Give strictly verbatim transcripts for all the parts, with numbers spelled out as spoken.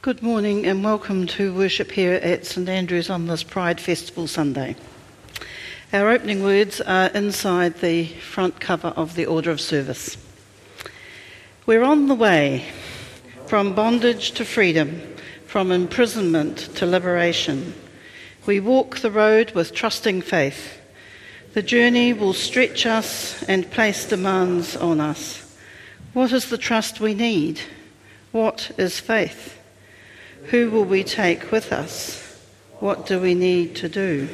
Good morning and welcome to worship here at St Andrews on this Pride Festival Sunday. Our opening words are inside the front cover of the Order of Service. We're on the way from bondage to freedom, from imprisonment to liberation. We walk the road with trusting faith. The journey will stretch us and place demands on us. What is the trust we need? What is faith? Who will we take with us? What do we need to do?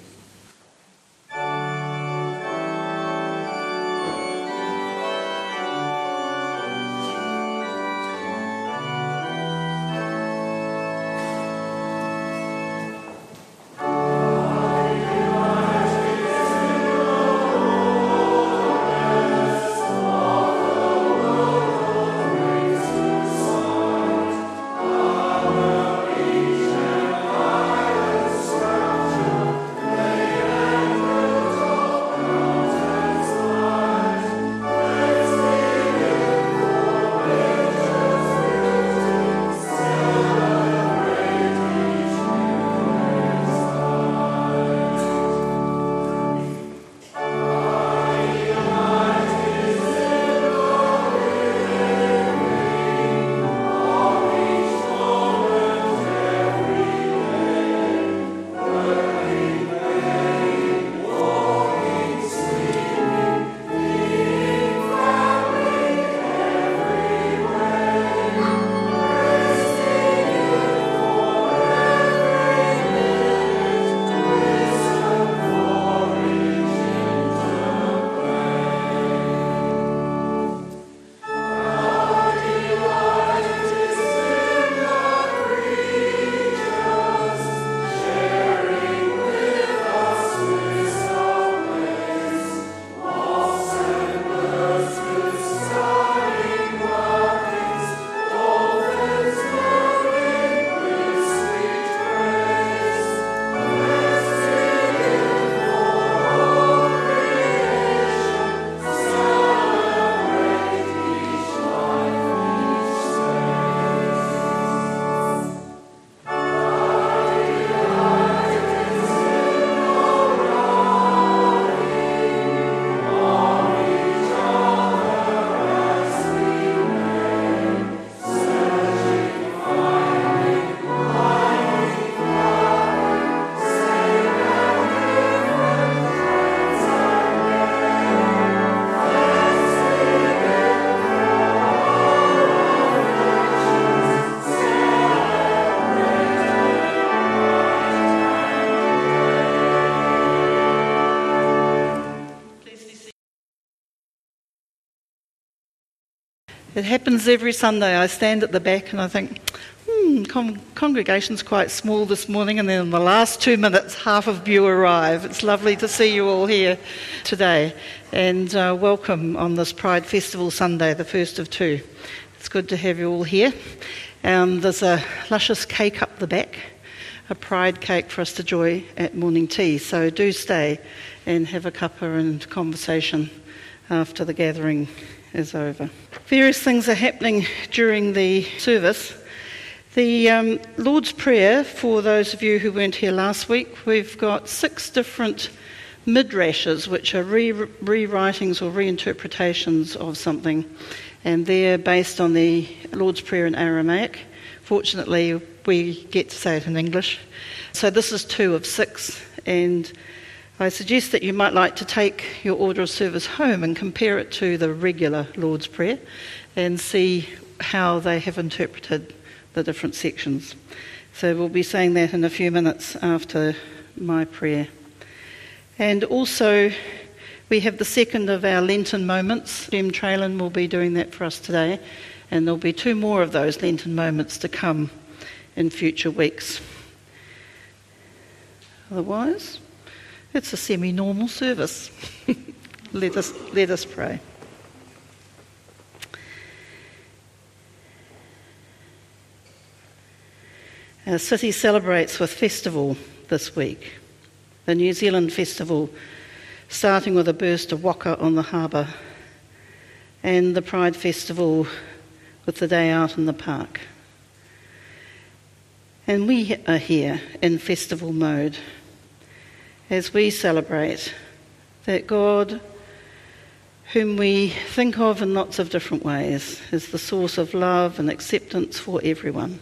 It happens every Sunday. I stand at the back and I think, hmm, con- congregation's quite small this morning, and then in the last two minutes, half of you arrive. It's lovely to see you all here today, and uh, welcome on this Pride Festival Sunday, the first of two. It's good to have you all here. Um, there's a luscious cake up the back, a Pride cake for us to enjoy at morning tea, so do stay and have a cuppa and conversation after the gathering is over. Various things are happening during the service. The um, Lord's Prayer, for those of you who weren't here last week, we've got six different midrashes, which are re- rewritings or reinterpretations of something, and they're based on the Lord's Prayer in Aramaic. Fortunately, we get to say it in English. So this is two of six, and I suggest that you might like to take your order of service home and compare it to the regular Lord's Prayer and see how they have interpreted the different sections. So we'll be saying that in a few minutes after my prayer. And also, we have the second of our Lenten moments. Jim Traylon will be doing that for us today, and there'll be two more of those Lenten moments to come in future weeks. Otherwise, it's a semi-normal service. let us let us pray. Our city celebrates with festival this week. The New Zealand Festival, starting with a burst of waka on the harbour, and the Pride Festival with the day out in the park. And we are here in festival mode as we celebrate that God, whom we think of in lots of different ways, is the source of love and acceptance for everyone.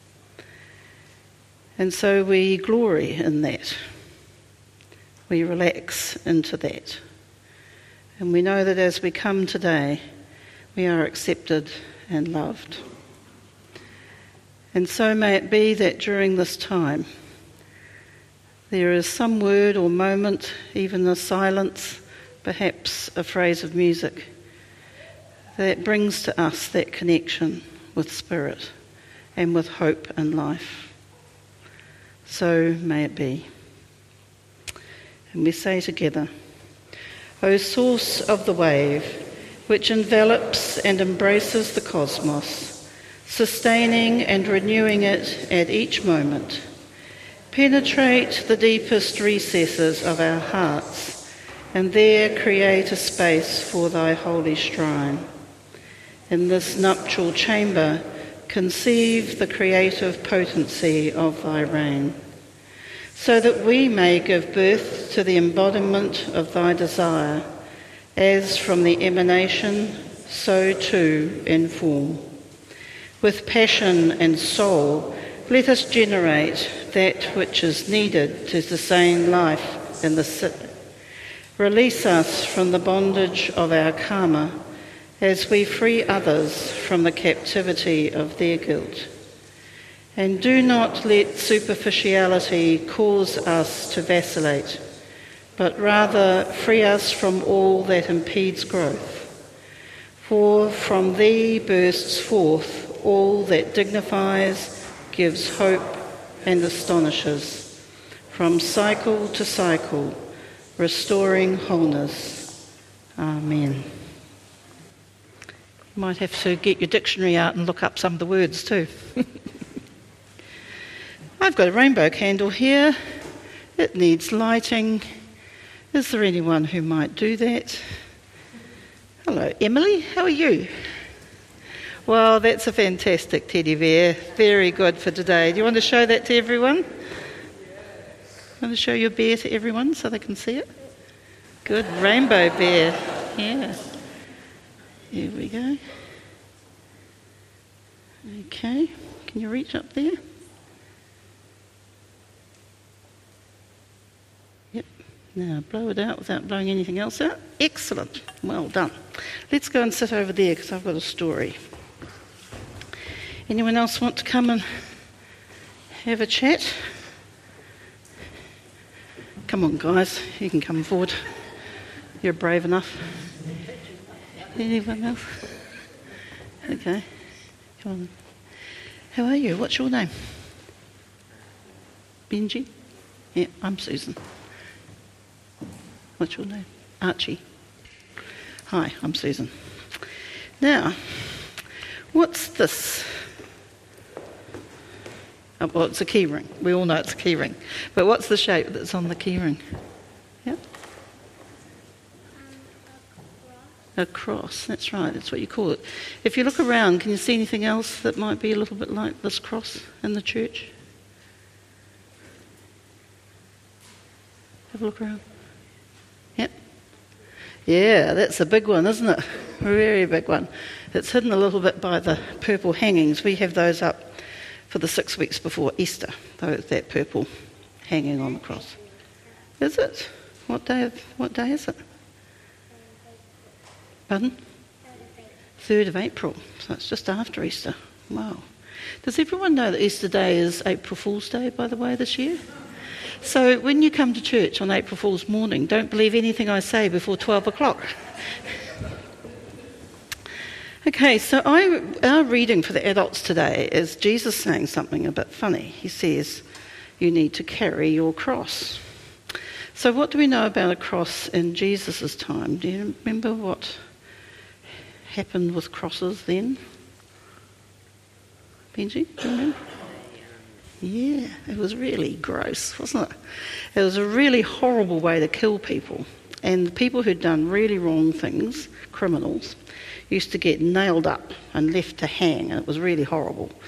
And so we glory in that. We relax into that. And we know that as we come today, we are accepted and loved. And so may it be that during this time, there is some word or moment, even a silence, perhaps a phrase of music, that brings to us that connection with Spirit and with hope and life. So may it be. And we say together, O source of the wave, which envelops and embraces the cosmos, sustaining and renewing it at each moment, penetrate the deepest recesses of our hearts, and there create a space for thy holy shrine. In this nuptial chamber, conceive the creative potency of thy reign, so that we may give birth to the embodiment of thy desire, as from the emanation, so too in form. With passion and soul, let us generate that which is needed to sustain life in the city. Release us from the bondage of our karma as we free others from the captivity of their guilt. And do not let superficiality cause us to vacillate, but rather free us from all that impedes growth. For from thee bursts forth all that dignifies, gives hope and astonishes, from cycle to cycle, restoring wholeness. Amen. You might have to get your dictionary out and look up some of the words too. I've got a rainbow candle here. It needs lighting. Is there anyone who might do that? Hello, Emily. How are you? Well, that's a fantastic teddy bear. Very good for today. Do you want to show that to everyone? Want to show your bear to everyone so they can see it? Good. Rainbow bear. Yeah. Here we go. Okay. Can you reach up there? Yep. Now blow it out without blowing anything else out. Excellent. Well done. Let's go and sit over there because I've got a story. Anyone else want to come and have a chat? Come on, guys. You can come forward. You're brave enough. Anyone else? Okay. Come on. How are you? What's your name? Benji? Yeah, I'm Susan. What's your name? Archie. Hi, I'm Susan. Now, what's this? Oh, well, it's a key ring. We all know it's a key ring. But what's the shape that's on the key ring? Yeah? A cross, that's right, that's what you call it. If you look around, can you see anything else that might be a little bit like this cross in the church? Have a look around. Yep. Yeah, that's a big one, isn't it? A very big one. It's hidden a little bit by the purple hangings. We have those up for the six weeks before Easter, those, that purple hanging on the cross. Is it? What day, of, what day is it? Pardon? third of April. So it's just after Easter. Wow. Does everyone know that Easter Day is April Fool's Day, by the way, this year? So when you come to church on April Fool's morning, don't believe anything I say before twelve o'clock. Okay, so I, our reading for the adults today is Jesus saying something a bit funny. He says, you need to carry your cross. So what do we know about a cross in Jesus' time? Do you remember what happened with crosses then? Benji, do you remember? Yeah, it was really gross, wasn't it? It was a really horrible way to kill people. And the people who'd done really wrong things, criminals, used to get nailed up and left to hang, and it was really horrible.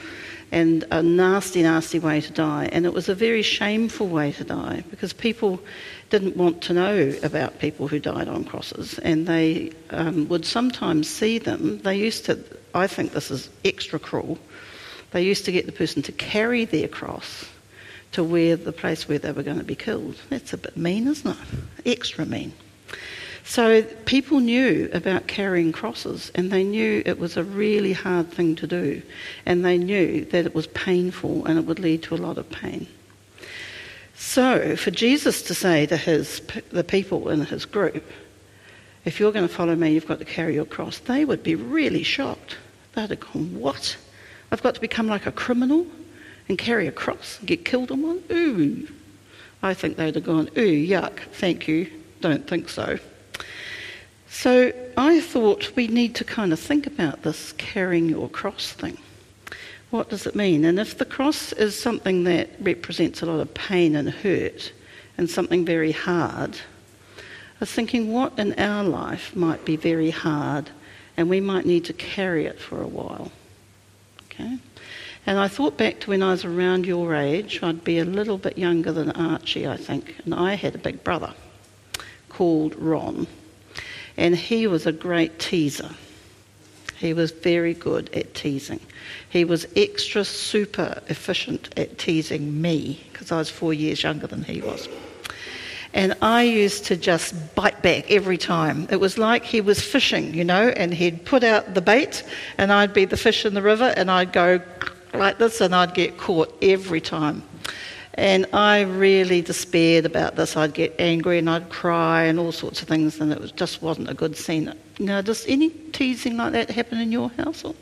and a nasty, nasty way to die. And it was a very shameful way to die because people didn't want to know about people who died on crosses, and they um, would sometimes see them. They used to, I think this is extra cruel, they used to get the person to carry their cross to where the place where they were going to be killed. That's a bit mean, isn't it? Extra mean. So people knew about carrying crosses, and they knew it was a really hard thing to do, and they knew that it was painful and it would lead to a lot of pain. So for Jesus to say to his the people in his group, if you're going to follow me, you've got to carry your cross, they would be really shocked. They'd have gone, what? I've got to become like a criminal and carry a cross and get killed on one? Ooh. I think they'd have gone, ooh, yuck, thank you, don't think so. So I thought we need to kind of think about this carrying your cross thing. What does it mean? And if the cross is something that represents a lot of pain and hurt and something very hard, I was thinking what in our life might be very hard and we might need to carry it for a while. Okay? And I thought back to when I was around your age. I'd be a little bit younger than Archie, I think, and I had a big brother called Ron. And he was a great teaser. He was very good at teasing. He was extra super efficient at teasing me because I was four years younger than he was. And I used to just bite back every time. It was like he was fishing, you know, and he'd put out the bait and I'd be the fish in the river and I'd go like this and I'd get caught every time. And I really despaired about this. I'd get angry and I'd cry and all sorts of things, and it was, just wasn't a good scene. Now, does any teasing like that happen in your household?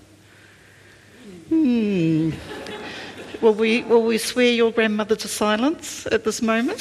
Hmm. Will we, will we swear your grandmother to silence at this moment?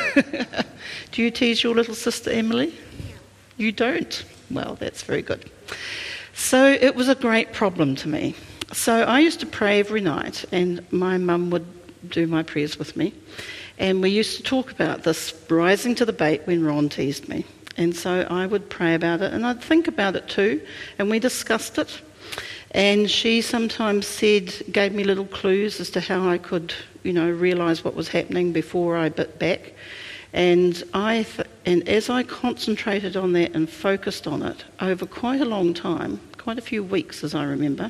Do you tease your little sister Emily? You don't? Well, that's very good. So it was a great problem to me. So I used to pray every night, and my mum would do my prayers with me, and we used to talk about this rising to the bait when Ron teased me, and so I would pray about it and I'd think about it too, and we discussed it, and she sometimes said, gave me little clues as to how I could, you know, realise what was happening before I bit back. And I th- and as I concentrated on that and focused on it over quite a long time, quite a few weeks as I remember,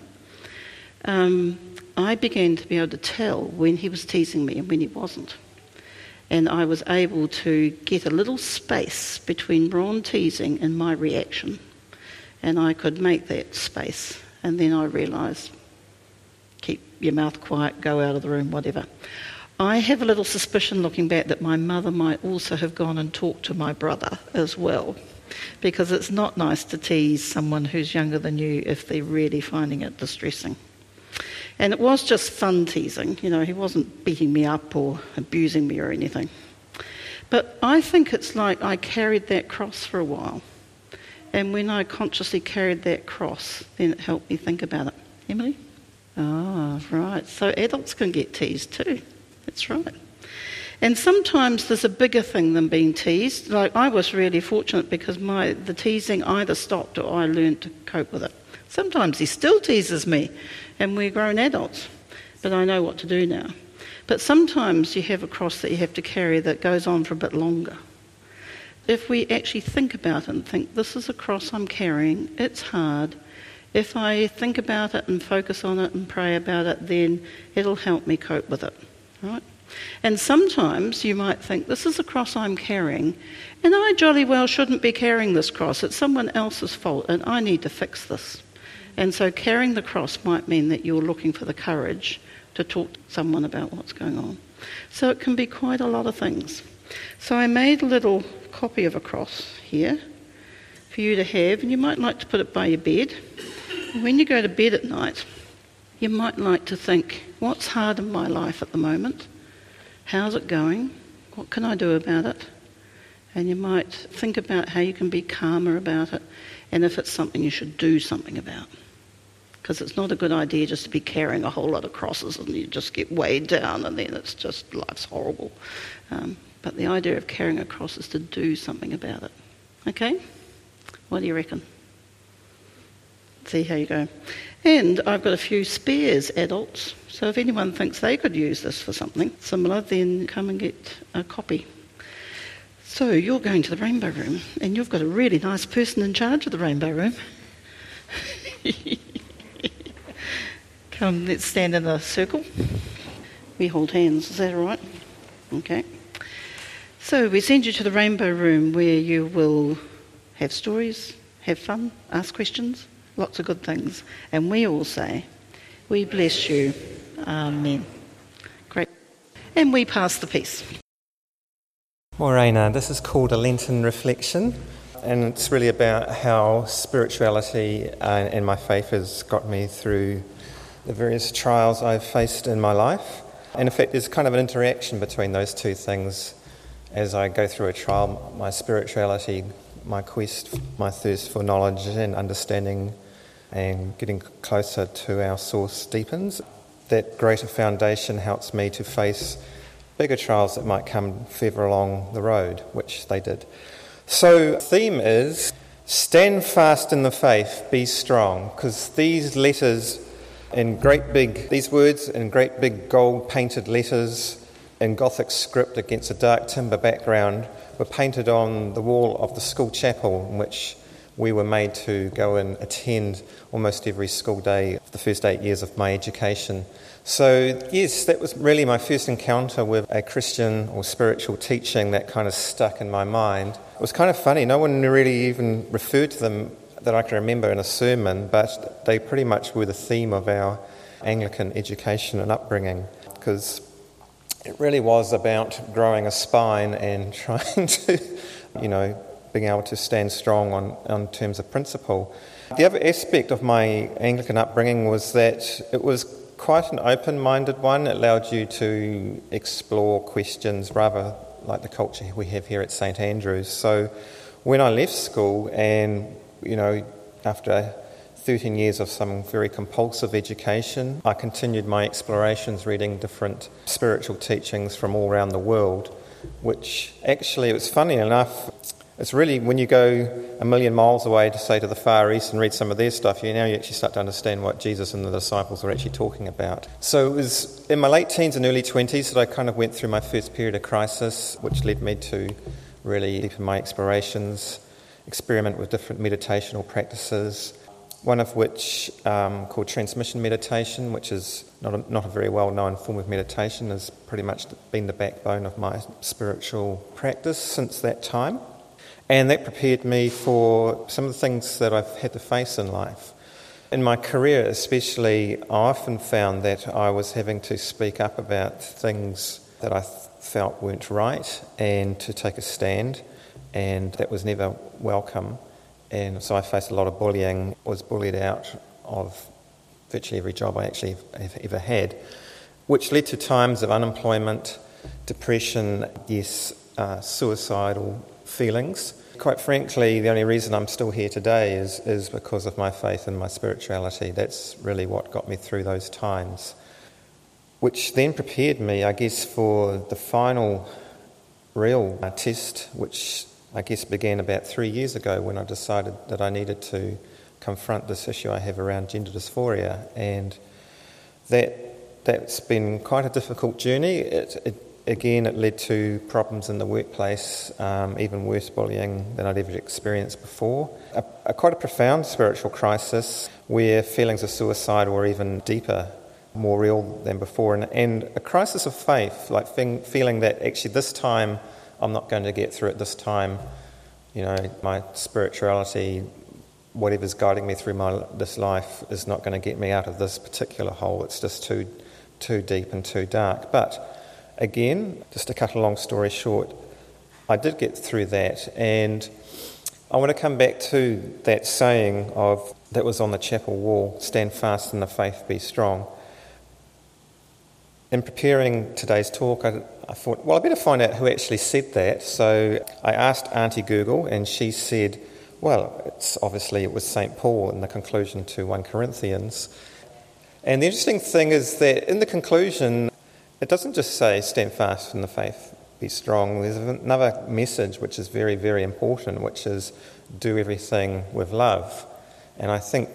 um, I began to be able to tell when he was teasing me and when he wasn't. And I was able to get a little space between Ron teasing and my reaction. And I could make that space. And then I realised, keep your mouth quiet, go out of the room, whatever. I have a little suspicion looking back that my mother might also have gone and talked to my brother as well. Because it's not nice to tease someone who's younger than you if they're really finding it distressing. And it was just fun teasing, you know, he wasn't beating me up or abusing me or anything. But I think it's like I carried that cross for a while. And when I consciously carried that cross, then it helped me think about it. Emily? Ah, right. So adults can get teased too. That's right. And sometimes there's a bigger thing than being teased. Like I was really fortunate because my the teasing either stopped or I learned to cope with it. Sometimes he still teases me, and we're grown adults, but I know what to do now. But sometimes you have a cross that you have to carry that goes on for a bit longer. If we actually think about it and think, this is a cross I'm carrying, it's hard. If I think about it and focus on it and pray about it, then it'll help me cope with it, right? And sometimes you might think, this is a cross I'm carrying, and I jolly well shouldn't be carrying this cross. It's someone else's fault, and I need to fix this. And so carrying the cross might mean that you're looking for the courage to talk to someone about what's going on. So it can be quite a lot of things. So I made a little copy of a cross here for you to have, and you might like to put it by your bed. When you go to bed at night, you might like to think, what's hard in my life at the moment? How's it going? What can I do about it? And you might think about how you can be calmer about it, and if it's something you should do something about. Because it's not a good idea just to be carrying a whole lot of crosses and you just get weighed down and then it's just, life's horrible. Um, but the idea of carrying a cross is to do something about it. Okay? What do you reckon? See how you go. And I've got a few spares adults, so if anyone thinks they could use this for something similar, then come and get a copy. So you're going to the Rainbow Room, and you've got a really nice person in charge of the Rainbow Room. Come, let's stand in a circle. We hold hands, is that all right? Okay. So we send you to the Rainbow Room where you will have stories, have fun, ask questions, lots of good things. And we all say, we bless you. Amen. Great. And we pass the peace. Morena, this is called a Lenten reflection, and it's really about how spirituality and, and my faith has got me through the various trials I've faced in my life. And in fact, there's kind of an interaction between those two things. As I go through a trial, my spirituality, my quest, my thirst for knowledge and understanding and getting closer to our source deepens. That greater foundation helps me to face bigger trials that might come further along the road, which they did. So the theme is, stand fast in the faith, be strong, because these letters in great big, these words in great big gold painted letters in Gothic script against a dark timber background were painted on the wall of the school chapel in which we were made to go and attend almost every school day for the first eight years of my education. So yes, that was really my first encounter with a Christian or spiritual teaching that kind of stuck in my mind. It was kind of funny, no one really even referred to them that I can remember in a sermon, but they pretty much were the theme of our Anglican education and upbringing, because it really was about growing a spine and trying to, you know, being able to stand strong on, on terms of principle. The other aspect of my Anglican upbringing was that it was quite an open-minded one. It allowed you to explore questions rather like the culture we have here at St Andrews. So when I left school and, you know, after thirteen years of some very compulsive education, I continued my explorations reading different spiritual teachings from all around the world, which actually, it was funny enough, it's really when you go a million miles away to, say, to the Far East and read some of their stuff, you now you actually start to understand what Jesus and the disciples were actually talking about. So it was in my late teens and early twenties that I kind of went through my first period of crisis, which led me to really deepen my explorations, experiment with different meditational practices, one of which um, called transmission meditation, which is not a, not a very well-known form of meditation, has pretty much been the backbone of my spiritual practice since that time. And that prepared me for some of the things that I've had to face in life. In my career especially, I often found that I was having to speak up about things that I th- felt weren't right and to take a stand, and that was never welcome. And so I faced a lot of bullying, was bullied out of virtually every job I actually have ever had, which led to times of unemployment, depression, yes, uh, suicidal feelings. Quite frankly, the only reason I'm still here today is, is because of my faith and my spirituality. That's really what got me through those times, which then prepared me, I guess, for the final real uh, test, which I guess began about three years ago when I decided that I needed to confront this issue I have around gender dysphoria. And that, that's been quite a difficult journey. It, it Again, it led to problems in the workplace, um, even worse bullying than I'd ever experienced before. A, a quite a profound spiritual crisis where feelings of suicide were even deeper, more real than before, and, and a crisis of faith, like fe- feeling that actually this time I'm not going to get through it this time. You know, my spirituality, whatever's guiding me through my this life, is not going to get me out of this particular hole. It's just too, too deep and too dark. But again, just to cut a long story short, I did get through that, and I want to come back to that saying of that was on the chapel wall, stand fast in the faith, be strong. In preparing today's talk, I, I thought, well, I better find out who actually said that. So I asked Auntie Google, and she said, well, it's obviously it was Saint Paul in the conclusion to First Corinthians. And the interesting thing is that in the conclusion, it doesn't just say, stand fast in the faith, be strong. There's another message which is very, very important, which is do everything with love. And I think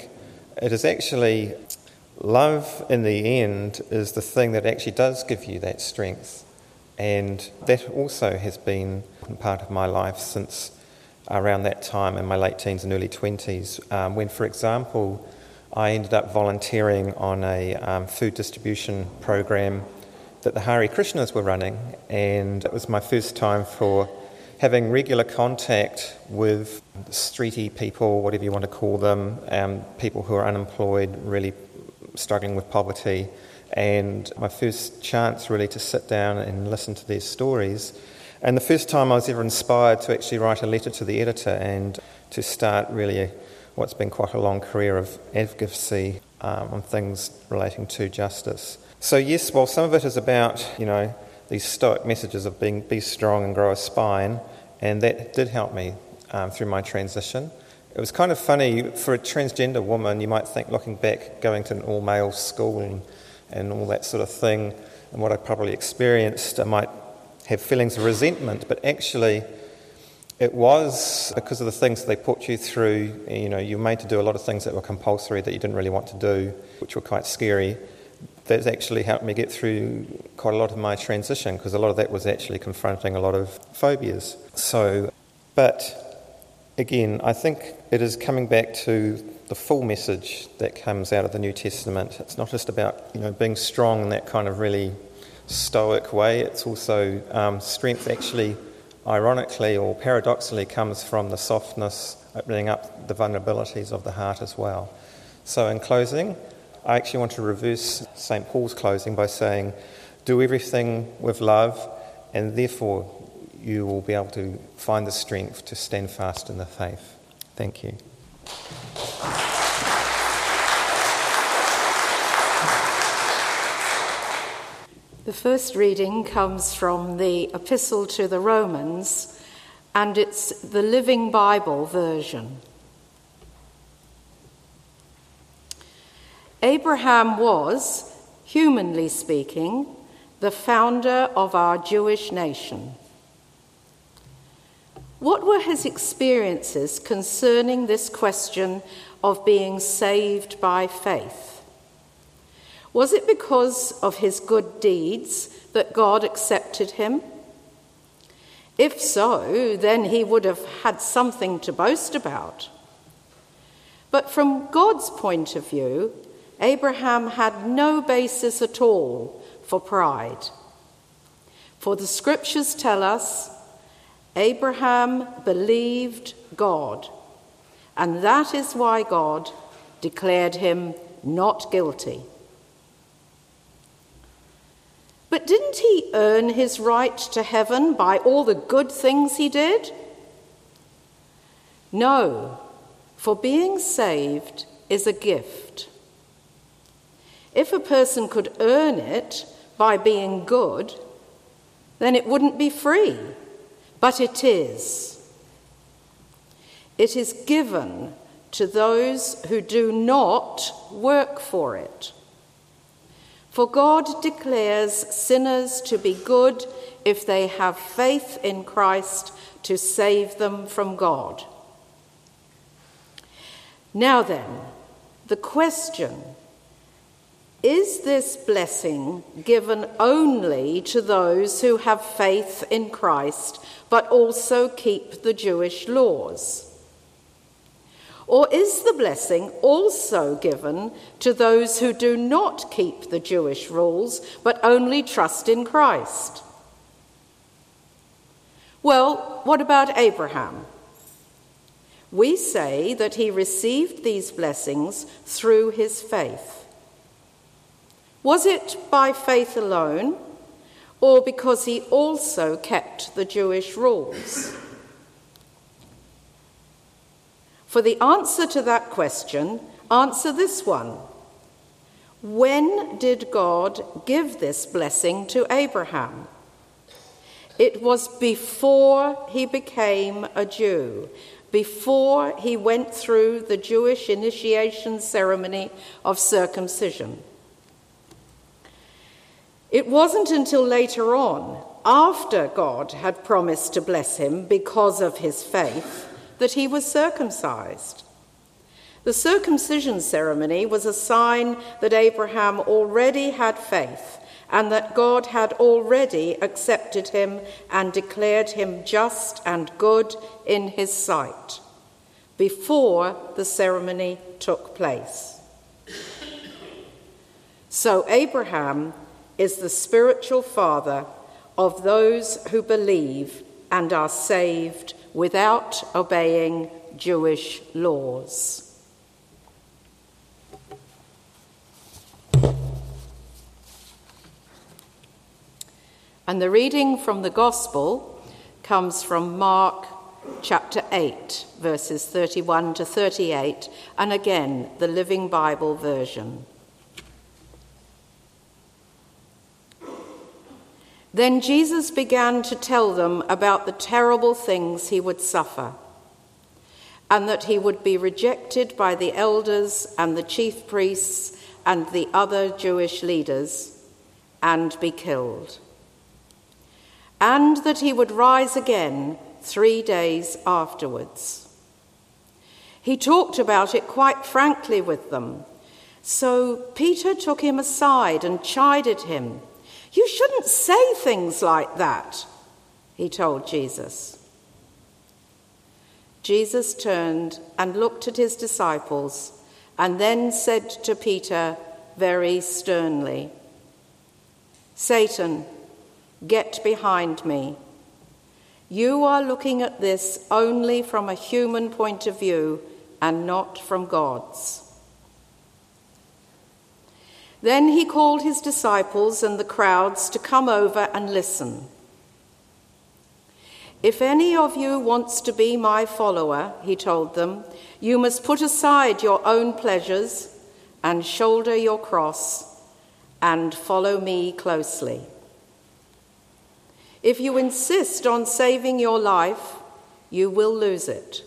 it is actually love in the end is the thing that actually does give you that strength. And that also has been part of my life since around that time in my late teens and early twenties, um, when, for example, I ended up volunteering on a um, food distribution program that the Hare Krishnas were running, and it was my first time for having regular contact with streety people, whatever you want to call them, um, people who are unemployed, really struggling with poverty, and my first chance really to sit down and listen to their stories. And the first time I was ever inspired to actually write a letter to the editor and to start really a, what's been quite a long career of advocacy um, on things relating to justice. So yes, while some of it is about, you know, these stoic messages of being be strong and grow a spine, and that did help me um, through my transition. It was kind of funny, for a transgender woman, you might think, looking back, going to an all-male school and, and all that sort of thing, and what I probably experienced, I might have feelings of resentment, but actually it was because of the things that they put you through. You know, you were made to do a lot of things that were compulsory that you didn't really want to do, which were quite scary. That's actually helped me get through quite a lot of my transition, because a lot of that was actually confronting a lot of phobias. So, but again, I think it is coming back to the full message that comes out of the New Testament. It's not just about, you know, being strong in that kind of really stoic way. It's also um, strength actually, ironically or paradoxically, comes from the softness, opening up the vulnerabilities of the heart as well. So in closing, I actually want to reverse Saint Paul's closing by saying, do everything with love, and therefore you will be able to find the strength to stand fast in the faith. Thank you. The first reading comes from the Epistle to the Romans, and it's the Living Bible version. Abraham was, humanly speaking, the founder of our Jewish nation. What were his experiences concerning this question of being saved by faith? Was it because of his good deeds that God accepted him? If so, then he would have had something to boast about. But from God's point of view, Abraham had no basis at all for pride. For the scriptures tell us, Abraham believed God, and that is why God declared him not guilty. But didn't he earn his right to heaven by all the good things he did? No, for being saved is a gift. If a person could earn it by being good, then it wouldn't be free, but it is. It is given to those who do not work for it. For God declares sinners to be good if they have faith in Christ to save them from God. Now then, the question, is this blessing given only to those who have faith in Christ, but also keep the Jewish laws? Or is the blessing also given to those who do not keep the Jewish rules, but only trust in Christ? Well, what about Abraham? We say that he received these blessings through his faith. Was it by faith alone, or because he also kept the Jewish rules? For the answer to that question, answer this one. When did God give this blessing to Abraham? It was before he became a Jew, before he went through the Jewish initiation ceremony of circumcision. It wasn't until later on, after God had promised to bless him because of his faith, that he was circumcised. The circumcision ceremony was a sign that Abraham already had faith and that God had already accepted him and declared him just and good in his sight before the ceremony took place. So Abraham is the spiritual father of those who believe and are saved without obeying Jewish laws. And the reading from the Gospel comes from Mark chapter eight, verses thirty-one to thirty-eight, and again, the Living Bible version. Then Jesus began to tell them about the terrible things he would suffer, and that he would be rejected by the elders and the chief priests and the other Jewish leaders, and be killed, and that he would rise again three days afterwards. He talked about it quite frankly with them, so Peter took him aside and chided him. "You shouldn't say things like that," he told Jesus. Jesus turned and looked at his disciples and then said to Peter very sternly, "Satan, get behind me. You are looking at this only from a human point of view and not from God's." Then he called his disciples and the crowds to come over and listen. "If any of you wants to be my follower," he told them, "you must put aside your own pleasures and shoulder your cross and follow me closely. If you insist on saving your life, you will lose it.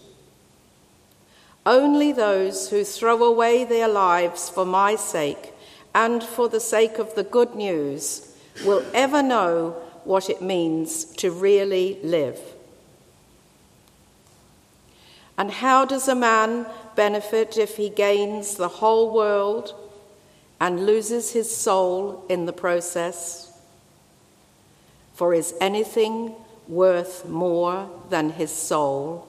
Only those who throw away their lives for my sake and for the sake of the good news will ever know what it means to really live. And how does a man benefit if he gains the whole world and loses his soul in the process? For is anything worth more than his soul?"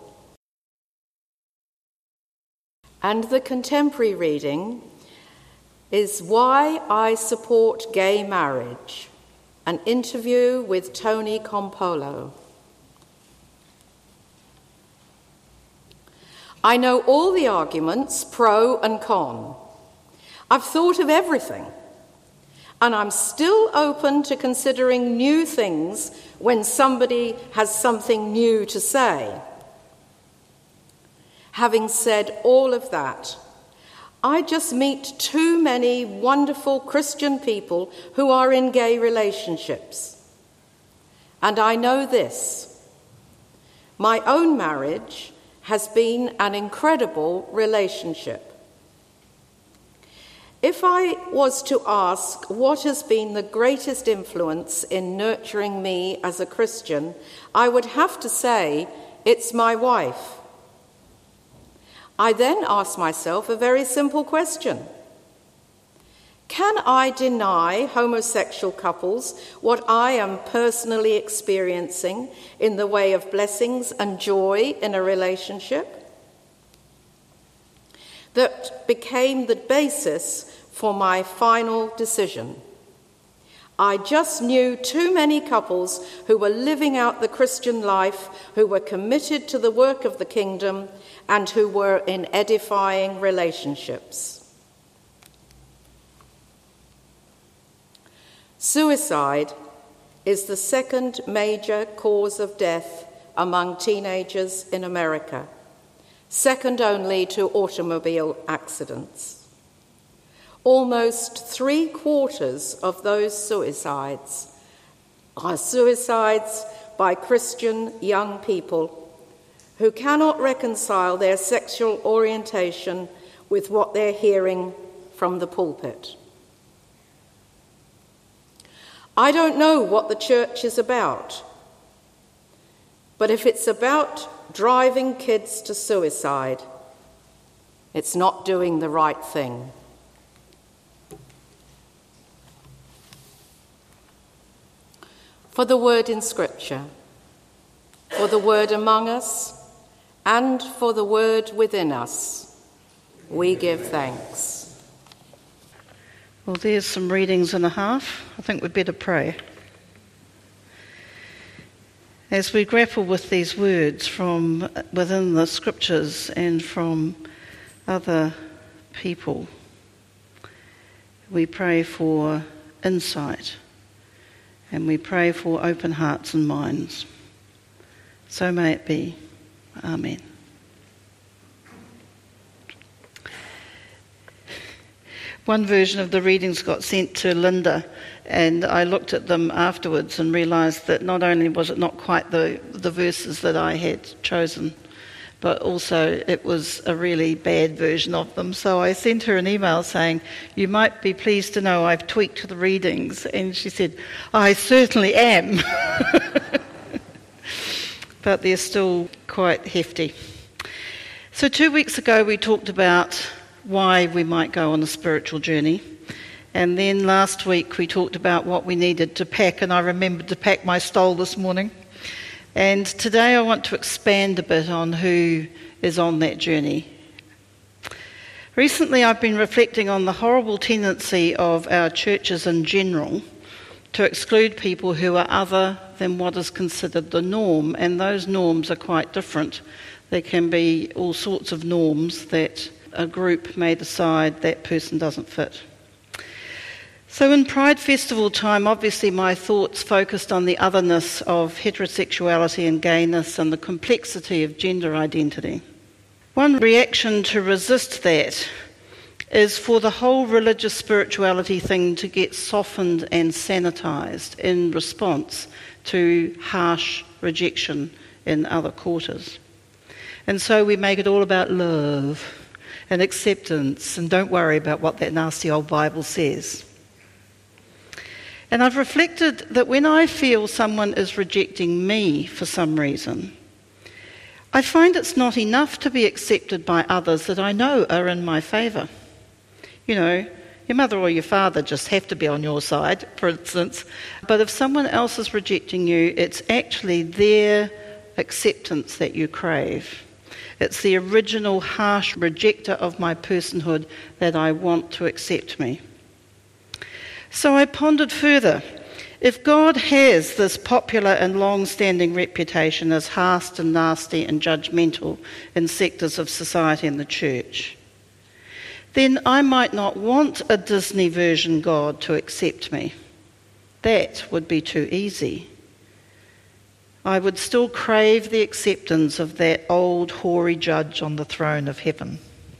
And the contemporary reading is Why I Support Gay Marriage, an interview with Tony Campolo. "I know all the arguments, pro and con. I've thought of everything, and I'm still open to considering new things when somebody has something new to say. Having said all of that, I just meet too many wonderful Christian people who are in gay relationships. And I know this: my own marriage has been an incredible relationship. If I was to ask what has been the greatest influence in nurturing me as a Christian, I would have to say it's my wife. I then ask myself a very simple question. Can I deny homosexual couples what I am personally experiencing in the way of blessings and joy in a relationship? That became the basis for my final decision. I just knew too many couples who were living out the Christian life, who were committed to the work of the kingdom, and who were in edifying relationships. Suicide is the second major cause of death among teenagers in America, second only to automobile accidents. Almost three quarters of those suicides are suicides by Christian young people who cannot reconcile their sexual orientation with what they're hearing from the pulpit. I don't know what the church is about, but if it's about driving kids to suicide, It's not doing the right thing. For the word in Scripture, for the word among us, and for the word within us, we give thanks. Well, there's some readings and a half. I think we'd better pray. As we grapple with these words from within the Scriptures and from other people, we pray for insight and we pray for open hearts and minds. So may it be. Amen. One version of the readings got sent to Linda, and I looked at them afterwards and realised that not only was it not quite the, the verses that I had chosen, but also it was a really bad version of them. So I sent her an email saying, "You might be pleased to know I've tweaked the readings." And she said, "I certainly am." But they're still quite hefty. So two weeks ago we talked about why we might go on a spiritual journey. And then last week we talked about what we needed to pack, and I remembered to pack my stole this morning. And today I want to expand a bit on who is on that journey. Recently I've been reflecting on the horrible tendency of our churches in general to exclude people who are other than what is considered the norm, and those norms are quite different. There can be all sorts of norms that a group may decide that person doesn't fit. So in Pride Festival time, obviously my thoughts focused on the otherness of heterosexuality and gayness and the complexity of gender identity. One reaction to resist that is for the whole religious spirituality thing to get softened and sanitised in response to harsh rejection in other quarters. And so we make it all about love and acceptance, and don't worry about what that nasty old Bible says. And I've reflected that when I feel someone is rejecting me for some reason, I find it's not enough to be accepted by others that I know are in my favour. You know, your mother or your father just have to be on your side, for instance. But if someone else is rejecting you, it's actually their acceptance that you crave. It's the original harsh rejecter of my personhood that I want to accept me. So I pondered further. If God has this popular and long-standing reputation as harsh and nasty and judgmental in sectors of society and the church, then I might not want a Disney version God to accept me. That would be too easy. I would still crave the acceptance of that old hoary judge on the throne of heaven.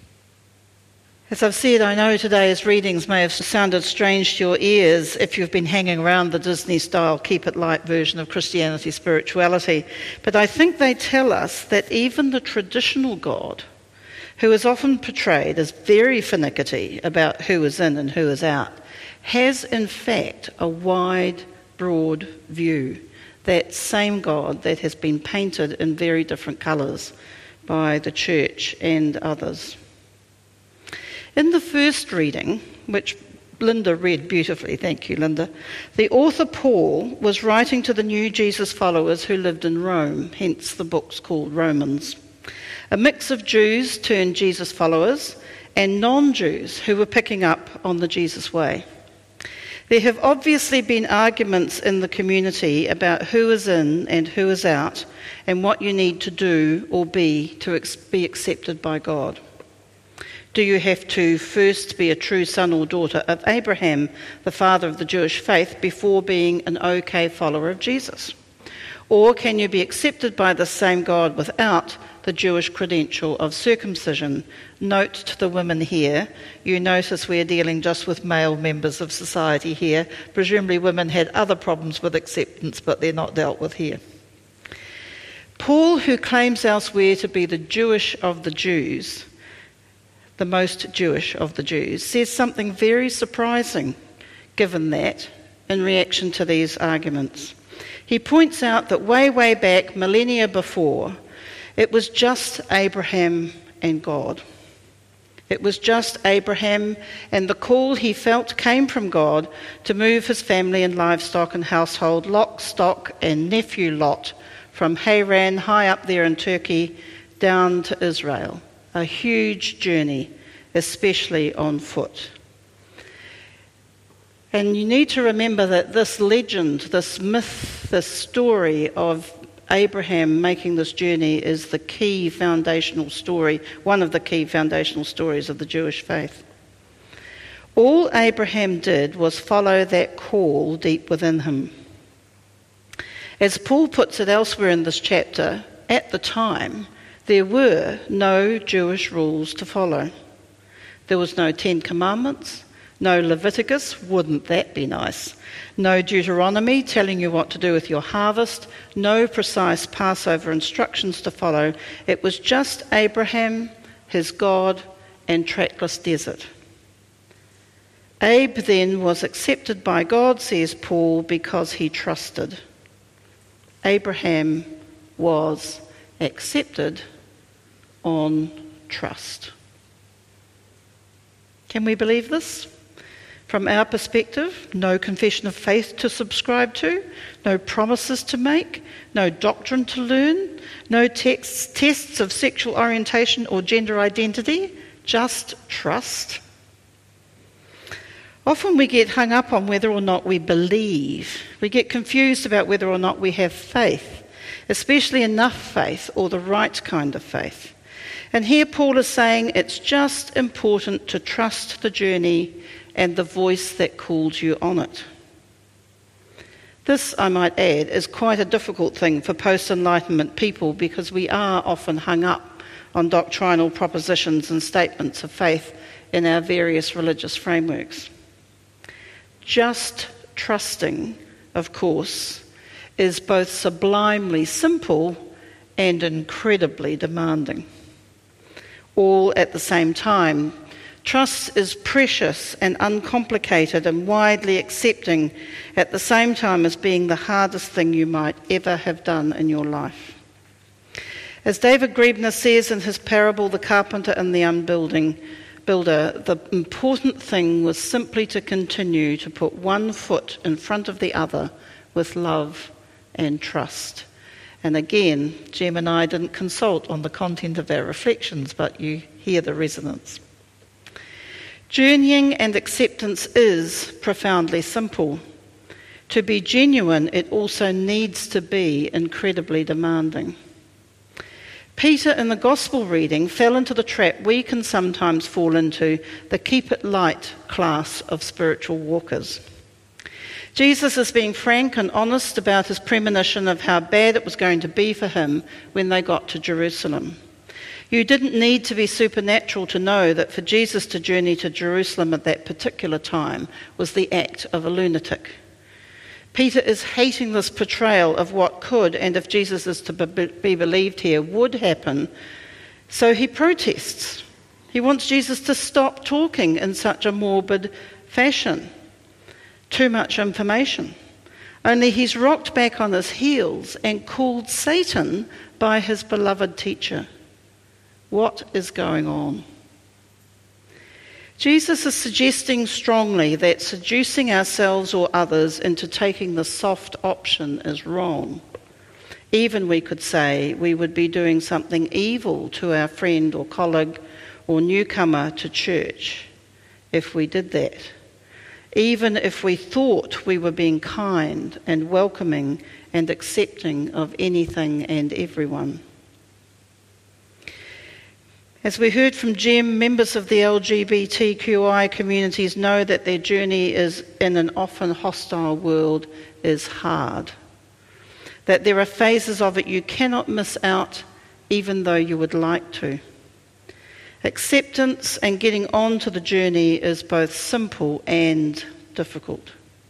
As I've said, I know today's readings may have sounded strange to your ears if you've been hanging around the Disney-style keep-it-light version of Christianity spirituality, but I think they tell us that even the traditional God, who is often portrayed as very finicky about who is in and who is out, has in fact a wide, broad view. That same God that has been painted in very different colours by the church and others. In the first reading, which Linda read beautifully, thank you, Linda, the author Paul was writing to the new Jesus followers who lived in Rome, hence the book's called Romans. A mix of Jews turned Jesus followers and non-Jews who were picking up on the Jesus way. There have obviously been arguments in the community about who is in and who is out and what you need to do or be to ex- be accepted by God. Do you have to first be a true son or daughter of Abraham, the father of the Jewish faith, before being an okay follower of Jesus? Or can you be accepted by the same God without the Jewish credential of circumcision? Note to the women here, you notice we're dealing just with male members of society here. Presumably women had other problems with acceptance, but they're not dealt with here. Paul, who claims elsewhere to be the Jewish of the Jews, the most Jewish of the Jews, says something very surprising, given that, in reaction to these arguments. He points out that way, way back, millennia before, it was just Abraham and God. It was just Abraham, and the call he felt came from God to move his family and livestock and household, lock, stock and nephew Lot, from Haran, high up there in Turkey, down to Israel. A huge journey, especially on foot. And you need to remember that this legend, this myth, this story of Abraham making this journey is the key foundational story, one of the key foundational stories of the Jewish faith. All Abraham did was follow that call deep within him. As Paul puts it elsewhere in this chapter, at the time, there were no Jewish rules to follow. There was no Ten Commandments, no Leviticus, wouldn't that be nice? No Deuteronomy telling you what to do with your harvest, no precise Passover instructions to follow. It was just Abraham, his God, and trackless desert. Abe then was accepted by God, says Paul, because he trusted. Abraham was accepted on trust. Can we believe this? From our perspective, no confession of faith to subscribe to, no promises to make, no doctrine to learn, no texts, tests of sexual orientation or gender identity, just trust. Often we get hung up on whether or not we believe. We get confused about whether or not we have faith, especially enough faith or the right kind of faith. And here Paul is saying it's just important to trust the journey and the voice that called you on it. This, I might add, is quite a difficult thing for post-Enlightenment people because we are often hung up on doctrinal propositions and statements of faith in our various religious frameworks. Just trusting, of course, is both sublimely simple and incredibly demanding. All at the same time. Trust is precious and uncomplicated and widely accepting at the same time as being the hardest thing you might ever have done in your life. As David Griebner says in his parable, The Carpenter and the Unbuilding Builder, the important thing was simply to continue to put one foot in front of the other with love and trust. And again, Jem and I didn't consult on the content of our reflections, but you hear the resonance. Journeying and acceptance is profoundly simple. To be genuine, it also needs to be incredibly demanding. Peter, in the Gospel reading, fell into the trap we can sometimes fall into, the keep it light class of spiritual walkers. Jesus is being frank and honest about his premonition of how bad it was going to be for him when they got to Jerusalem. You didn't need to be supernatural to know that for Jesus to journey to Jerusalem at that particular time was the act of a lunatic. Peter is hating this portrayal of what could, and if Jesus is to be believed here, would happen. So he protests. He wants Jesus to stop talking in such a morbid fashion. Too much information. Only he's rocked back on his heels and called Satan by his beloved teacher. What is going on? Jesus is suggesting strongly that seducing ourselves or others into taking the soft option is wrong. Even, we could say, we would be doing something evil to our friend or colleague or newcomer to church if we did that. Even if we thought we were being kind and welcoming and accepting of anything and everyone. As we heard from Jem, members of the L G B T Q I communities know that their journey is in an often hostile world is hard. That there are phases of it you cannot miss out, even though you would like to. Acceptance and getting on to the journey is both simple and difficult.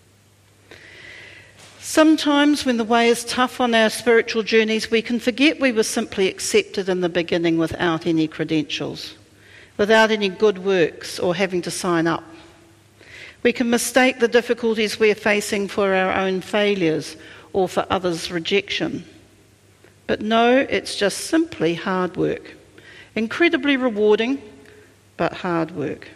Sometimes when the way is tough on our spiritual journeys, we can forget we were simply accepted in the beginning without any credentials, without any good works or having to sign up. We can mistake the difficulties we're facing for our own failures or for others' rejection. But no, it's just simply hard work, incredibly rewarding, but hard work.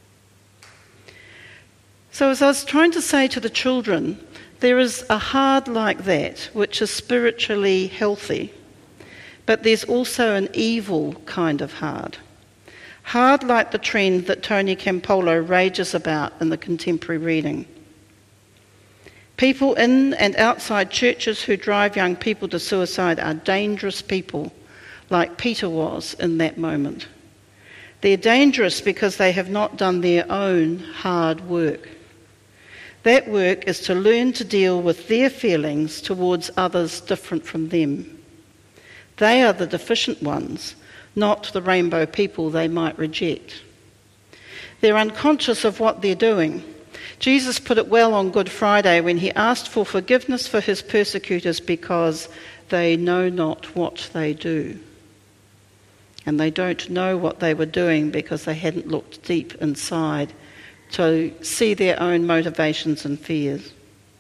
So as I was trying to say to the children, there is a hard like that which is spiritually healthy, but there's also an evil kind of hard. Hard like the trend that Tony Campolo rages about in the contemporary reading. People in and outside churches who drive young people to suicide are dangerous people, like Peter was in that moment. They're dangerous because they have not done their own hard work. That work is to learn to deal with their feelings towards others different from them. They are the deficient ones, not the rainbow people they might reject. They're unconscious of what they're doing. Jesus put it well on Good Friday when he asked for forgiveness for his persecutors because they know not what they do. And they don't know what they were doing because they hadn't looked deep inside to see their own motivations and fears.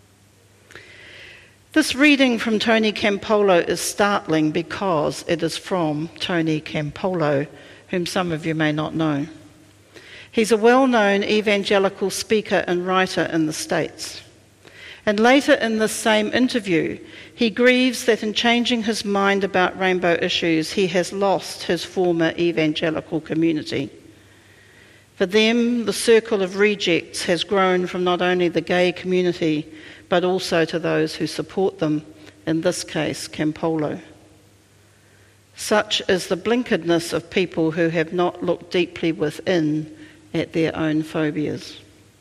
This reading from Tony Campolo is startling because it is from Tony Campolo, whom some of you may not know. He's a well-known evangelical speaker and writer in the States. And later in this same interview, he grieves that in changing his mind about rainbow issues, he has lost his former evangelical community. For them, the circle of rejects has grown from not only the gay community, but also to those who support them, in this case, Campolo. Such is the blinkeredness of people who have not looked deeply within at their own phobias.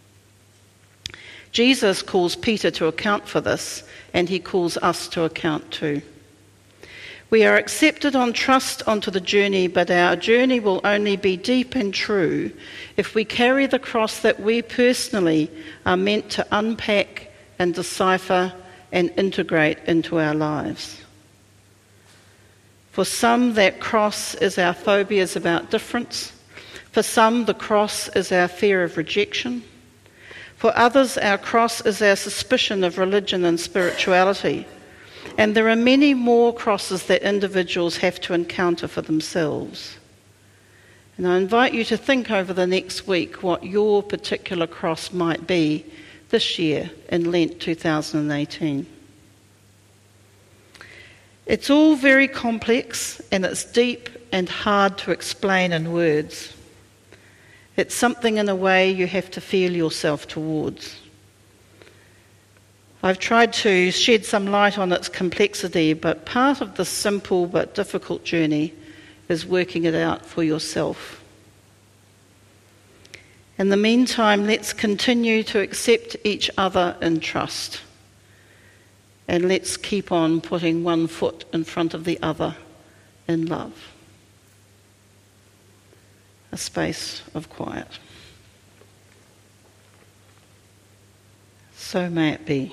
Jesus calls Peter to account for this, and he calls us to account too. We are accepted on trust onto the journey, but our journey will only be deep and true if we carry the cross that we personally are meant to unpack and decipher and integrate into our lives. For some, that cross is our phobias about difference. For some, the cross is our fear of rejection. For others, our cross is our suspicion of religion and spirituality. And there are many more crosses that individuals have to encounter for themselves. And I invite you to think over the next week what your particular cross might be this year in Lent two thousand eighteen. It's all very complex and it's deep and hard to explain in words. It's something in a way you have to feel yourself towards. I've tried to shed some light on its complexity, but part of the simple but difficult journey is working it out for yourself. In the meantime, let's continue to accept each other in trust. And let's keep on putting one foot in front of the other in love. A space of quiet. So may it be.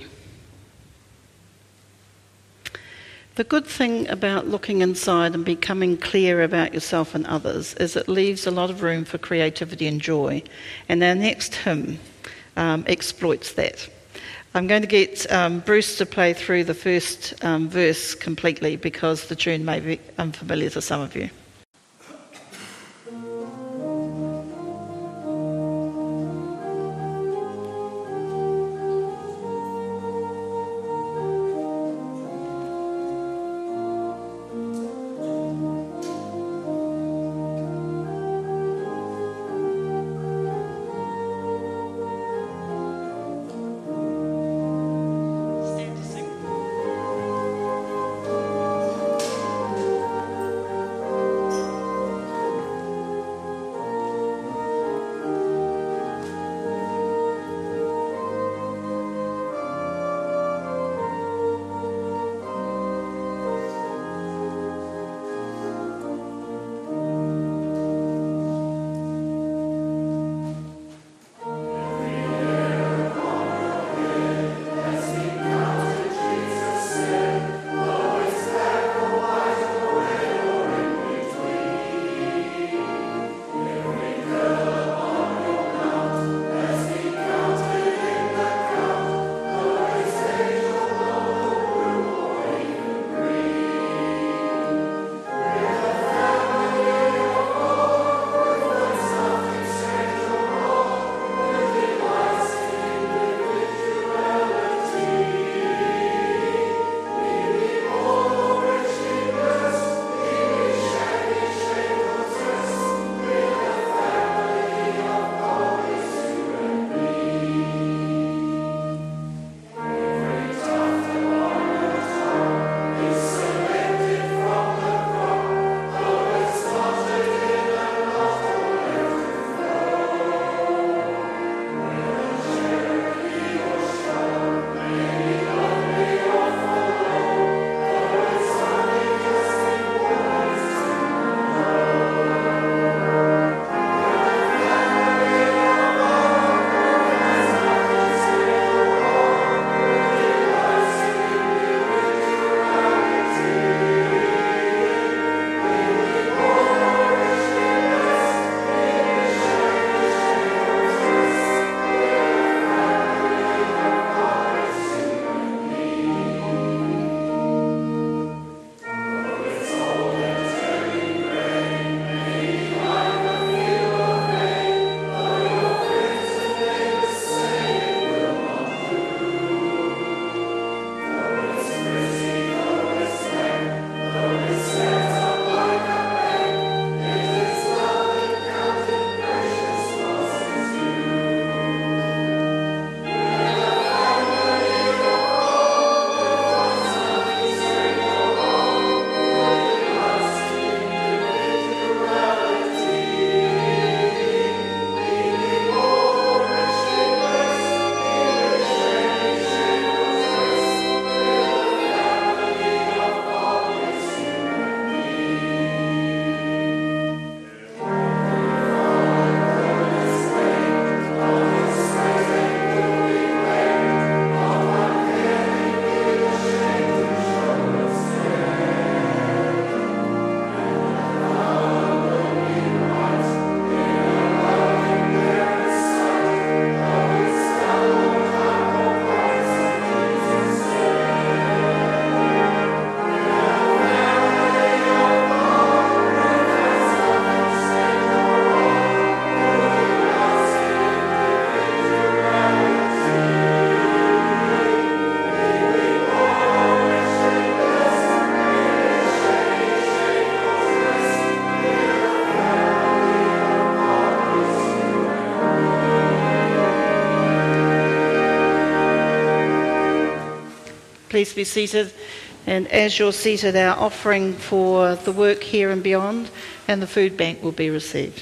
The good thing about looking inside and becoming clear about yourself and others is it leaves a lot of room for creativity and joy. And our next hymn um, exploits that. I'm going to get um, Bruce to play through the first um, verse completely because the tune may be unfamiliar to some of you. Thank you. Please be seated. And as you're seated, our offering for the work here and beyond and the food bank will be received.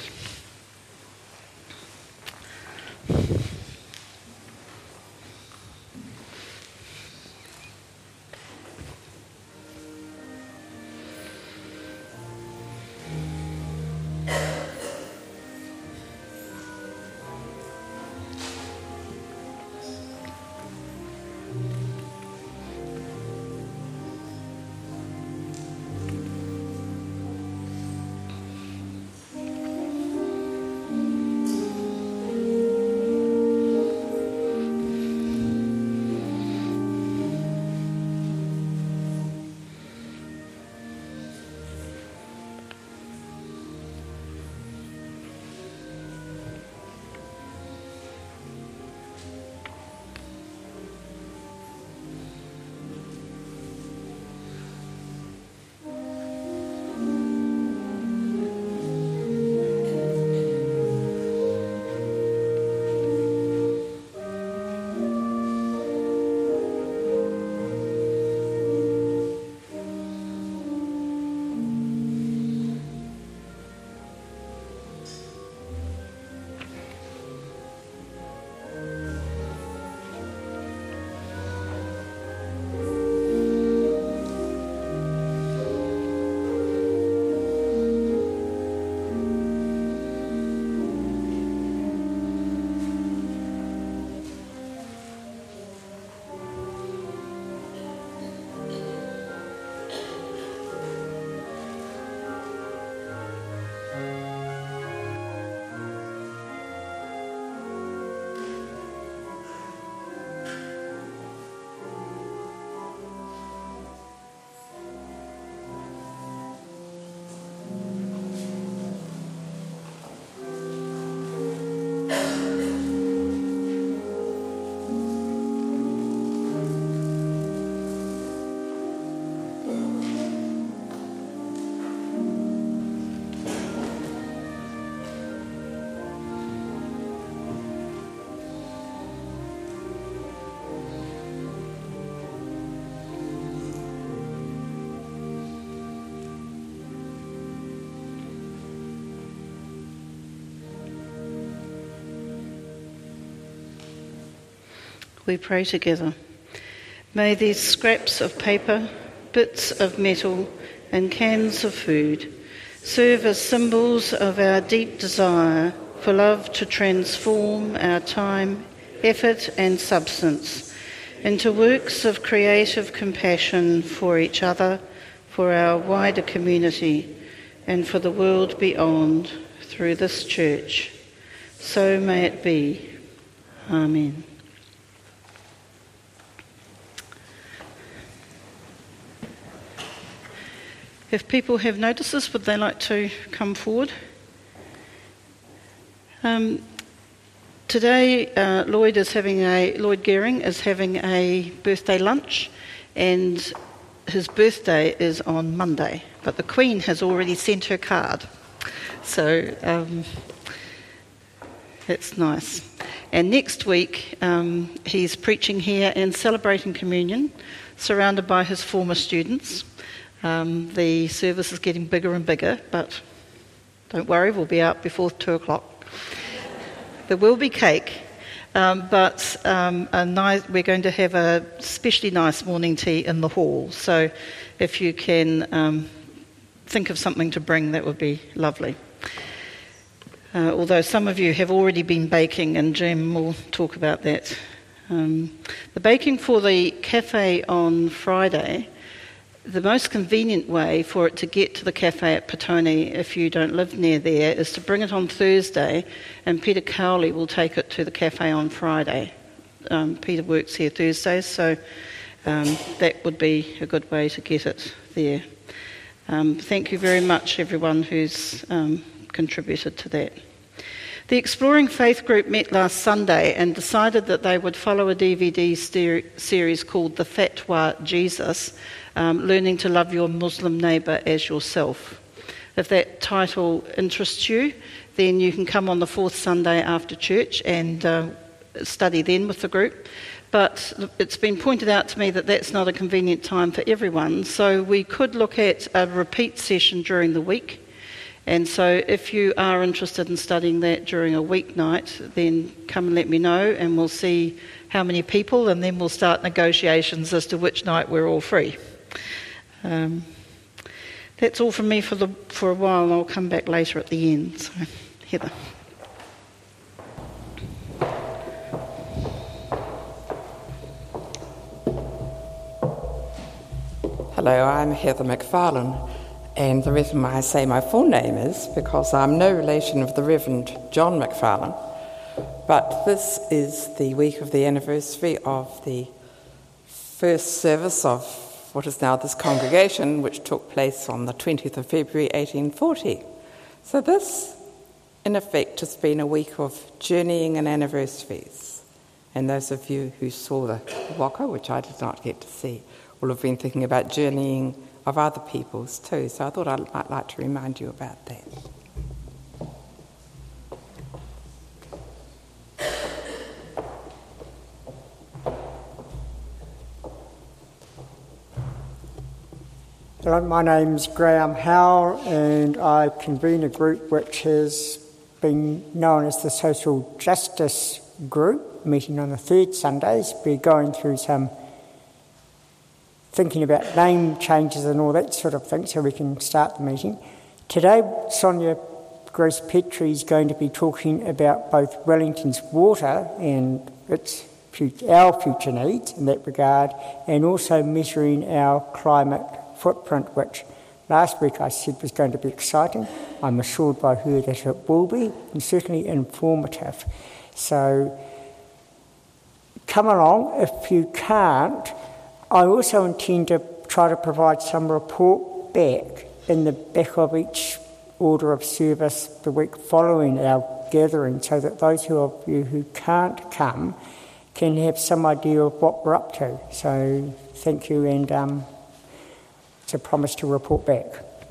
We pray together. May these scraps of paper, bits of metal, and cans of food serve as symbols of our deep desire for love to transform our time, effort, and substance into works of creative compassion for each other, for our wider community, and for the world beyond through this church. So may it be. Amen. If people have notices, would they like to come forward? Um, today, uh, Lloyd is having a Lloyd Gehring is having a birthday lunch, and his birthday is on Monday. But the Queen has already sent her card, so um, that's nice. And next week, um, he's preaching here and celebrating communion, surrounded by his former students. Um, the service is getting bigger and bigger, but don't worry, we'll be out before two o'clock. There will be cake, um, but um, a nice, we're going to have a especially nice morning tea in the hall. So if you can um, think of something to bring, that would be lovely. Uh, although some of you have already been baking, and Jim will talk about that. Um, the baking for the cafe on Friday, the most convenient way for it to get to the cafe at Petone, if you don't live near there, is to bring it on Thursday, and Peter Cowley will take it to the cafe on Friday. Um, Peter works here Thursdays, so um, that would be a good way to get it there. Um, thank you very much, everyone who's um, contributed to that. The Exploring Faith group met last Sunday and decided that they would follow a D V D ser- series called The Fatwa Jesus, um, Learning to Love Your Muslim Neighbour as Yourself. If that title interests you, then you can come on the fourth Sunday after church and uh, study then with the group. but it's been pointed out to me that that's not a convenient time for everyone, so we could look at a repeat session during the week. And so if you are interested in studying that during a weeknight, then come and let me know, and we'll see how many people, and then we'll start negotiations as to which night we're all free. Um, that's all from me for the for a while, and I'll come back later at the end. So, Heather. Hello, I'm Heather McFarlane, and the reason why I say my full name is because I'm no relation of the Reverend John McFarlane, but this is the week of the anniversary of the first service of what is now this congregation, which took place on the twentieth of February eighteen forty. So this, in effect, has been a week of journeying and anniversaries. And those of you who saw the waka, which I did not get to see, will have been thinking about journeying of other people's too. So I thought I might like to remind you about that. Hello, my name's Graham Howell, and I convene a group which has been known as the Social Justice Group, meeting on the third Sundays. We're going through some thinking about name changes and all that sort of thing, so we can start the meeting. Today, Sonia Grace Petrie is going to be talking about both Wellington's water and its our future needs in that regard, and also measuring our climate footprint, which last week I said was going to be exciting. I'm assured by her that it will be, and certainly informative. So come along if you can't. I also intend to try to provide some report back in the back of each order of service the week following our gathering, so that those who of you who can't come can have some idea of what we're up to. So thank you, and um, it's a promise to report back.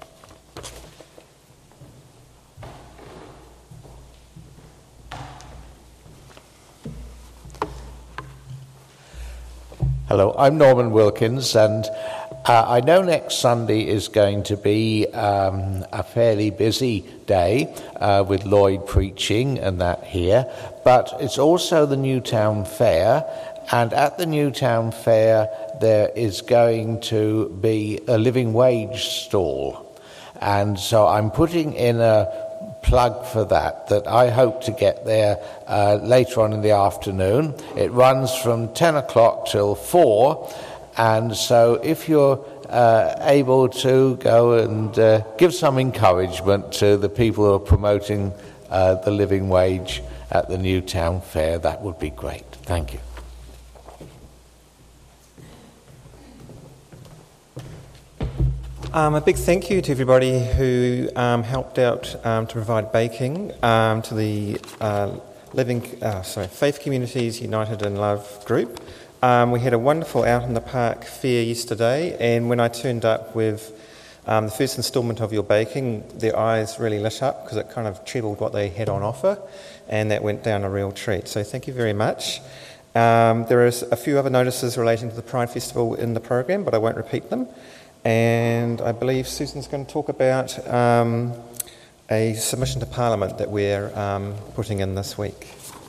Hello, I'm Norman Wilkins, and uh, I know next Sunday is going to be um, a fairly busy day uh, with Lloyd preaching and that here, but it's also the Newtown Fair, and at the Newtown Fair there is going to be a living wage stall, and so I'm putting in a plug for that, that I hope to get there uh, later on in the afternoon. It runs from ten o'clock till four, and so if you're uh, able to go and uh, give some encouragement to the people who are promoting uh, the living wage at the Newtown Fair, that would be great. Thank you. Um, a big thank you to everybody who um, helped out um, to provide baking um, to the uh, Living, uh, sorry, Faith Communities United in Love group. Um, we had a wonderful out in the park fair yesterday, and when I turned up with um, the first instalment of your baking, their eyes really lit up because it kind of trebled what they had on offer, and that went down a real treat. So thank you very much. Um, there are a few other notices relating to the Pride Festival in the program, but I won't repeat them. And I believe Susan's going to talk about um, a submission to Parliament that we're um, putting in this week.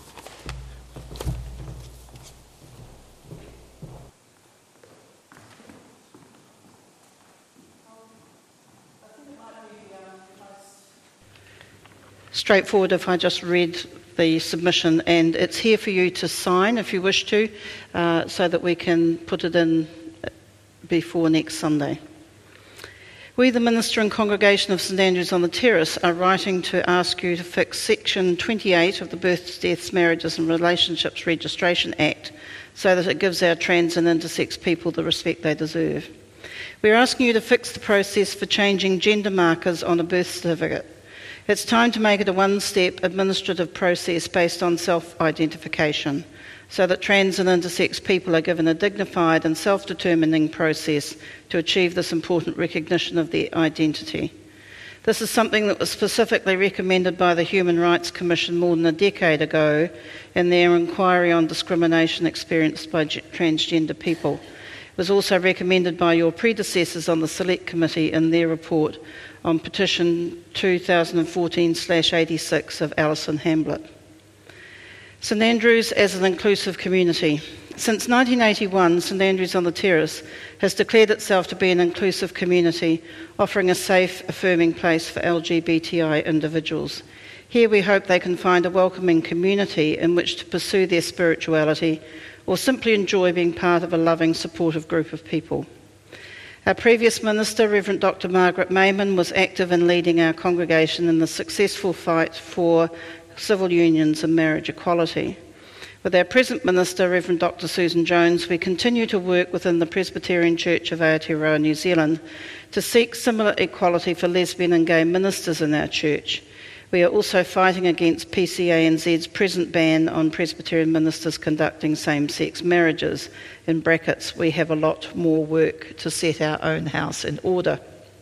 Straightforward if I just read the submission, and it's here for you to sign if you wish to, uh, so that we can put it in before next Sunday. We, the Minister and Congregation of St Andrews on the Terrace, are writing to ask you to fix Section twenty-eight of the Births, Deaths, Marriages and Relationships Registration Act so that it gives our trans and intersex people the respect they deserve. We are asking you to fix the process for changing gender markers on a birth certificate. It's time to make it a one-step administrative process based on self-identification, so that trans and intersex people are given a dignified and self-determining process to achieve this important recognition of their identity. This is something that was specifically recommended by the Human Rights Commission more than a decade ago in their inquiry on discrimination experienced by transgender people. It was also recommended by your predecessors on the Select Committee in their report on petition two thousand fourteen slash eighty-six of Alison Hamblett. St Andrews as an inclusive community. Since nineteen eighty-one, St Andrews on the Terrace has declared itself to be an inclusive community, offering a safe, affirming place for L G B T I individuals. Here we hope they can find a welcoming community in which to pursue their spirituality or simply enjoy being part of a loving, supportive group of people. Our previous minister, Reverend Doctor Margaret Mayman, was active in leading our congregation in the successful fight for civil unions and marriage equality. With our present minister, Reverend Doctor Susan Jones, we continue to work within the Presbyterian Church of Aotearoa, New Zealand, to seek similar equality for lesbian and gay ministers in our church. We are also fighting against P C A N Z's present ban on Presbyterian ministers conducting same-sex marriages. In brackets, we have a lot more work to set our own house in order.